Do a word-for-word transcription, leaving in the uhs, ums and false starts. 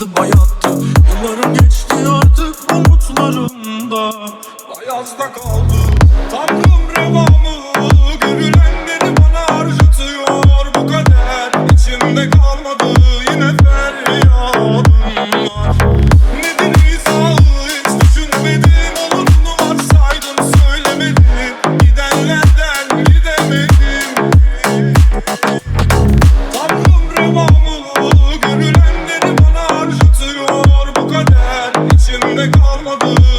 tadı bayattı. Yıllarım geçti artık umutlarımda Ayazda kaldı. Tanrım revamı, görülenleri bana harcatıyor bu kader. İçimde kalmadı yine feryadım var. Nedir izahı hiç düşünmedim, olurunu varsaydım söylemedim. Gidenlerden gidemedim. Tanrım revamı, görülenleri bana harcatıyor bu kader. İçimde kalmadı